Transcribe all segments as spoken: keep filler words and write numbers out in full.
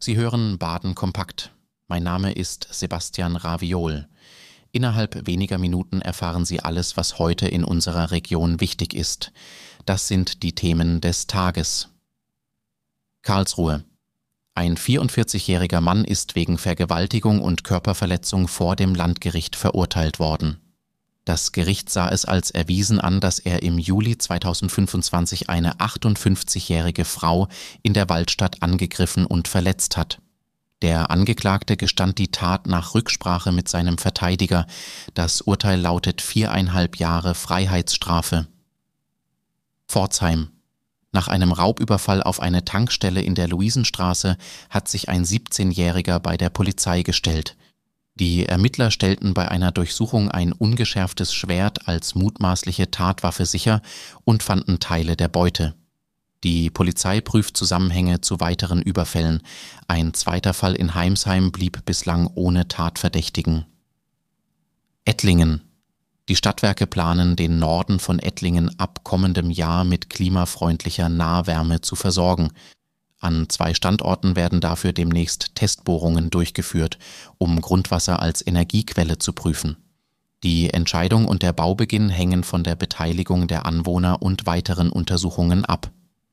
Sie hören Baden kompakt. Mein Name ist Sebastian Raviol. Innerhalb weniger Minuten erfahren Sie alles, was heute in unserer Region wichtig ist. Das sind die Themen des Tages. Karlsruhe. Ein vierundvierzigjähriger Mann ist wegen Vergewaltigung und Körperverletzung vor dem Landgericht verurteilt worden. Das Gericht sah es als erwiesen an, dass er im Juli zweitausendfünfundzwanzig eine achtundfünfzigjährige Frau in der Waldstadt angegriffen und verletzt hat. Der Angeklagte gestand die Tat nach Rücksprache mit seinem Verteidiger. Das Urteil lautet viereinhalb Jahre Freiheitsstrafe. Pforzheim. Nach einem Raubüberfall auf eine Tankstelle in der Luisenstraße hat sich ein siebzehnjähriger bei der Polizei gestellt. Die Ermittler stellten bei einer Durchsuchung ein ungeschärftes Schwert als mutmaßliche Tatwaffe sicher und fanden Teile der Beute. Die Polizei prüft Zusammenhänge zu weiteren Überfällen. Ein zweiter Fall in Heimsheim blieb bislang ohne Tatverdächtigen. Ettlingen. Die Stadtwerke planen, den Norden von Ettlingen ab kommendem Jahr mit klimafreundlicher Nahwärme zu versorgen. An zwei Standorten werden dafür demnächst Testbohrungen durchgeführt, um Grundwasser als Energiequelle zu prüfen. Die Entscheidung und der Baubeginn hängen von der Beteiligung der Anwohner und weiteren Untersuchungen ab.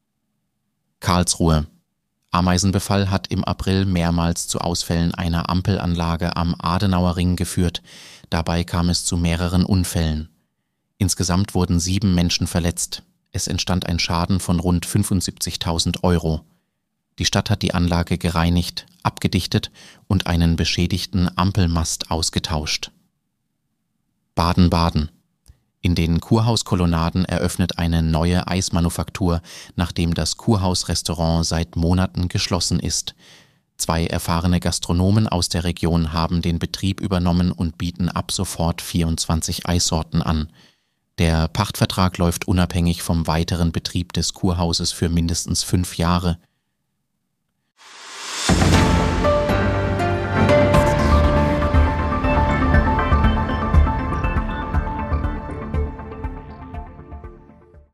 Karlsruhe. Ameisenbefall hat im April mehrmals zu Ausfällen einer Ampelanlage am Adenauer Ring geführt. Dabei kam es zu mehreren Unfällen. Insgesamt wurden sieben Menschen verletzt. Es entstand ein Schaden von rund fünfundsiebzigtausend Euro. Die Stadt hat die Anlage gereinigt, abgedichtet und einen beschädigten Ampelmast ausgetauscht. Baden-Baden. In den Kurhauskolonnaden eröffnet eine neue Eismanufaktur, nachdem das Kurhaus-Restaurant seit Monaten geschlossen ist. Zwei erfahrene Gastronomen aus der Region haben den Betrieb übernommen und bieten ab sofort vierundzwanzig Eissorten an. Der Pachtvertrag läuft unabhängig vom weiteren Betrieb des Kurhauses für mindestens fünf Jahre.